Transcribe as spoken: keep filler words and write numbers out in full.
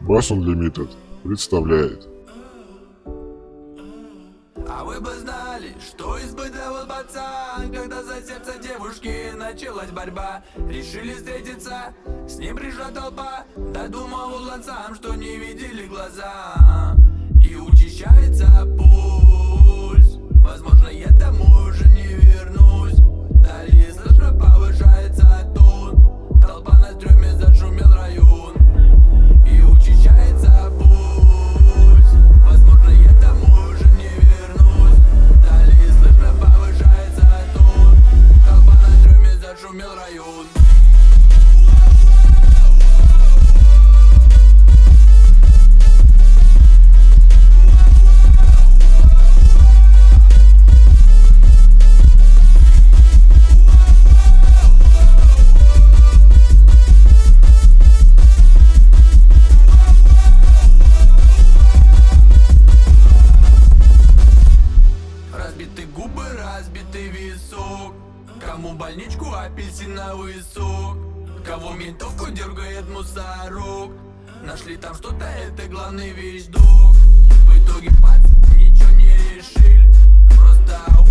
Bass Unlimited представляет. А вы бы знали, что испытывал пацан, когда за сердце девушки началась борьба. Решили встретиться, с ним пришла толпа, додумывал он сам, что не видели глаза. И учащается пульс, возможно, я домой уже не вернусь. Далее слышно повышается тон, толпа на стреме, зашумел район. И учащается пульс, возможно, я домой уже не вернусь. Далее слышно повышается тон, толпа на стреме, зашумел район. Разбиты губы, разбитый висок. Кому больничку, апельсиновый сок. Кого ментовку дергает мусорок. Нашли там что-то, это главный вещдок. В итоге пац, ничего не решили. Просто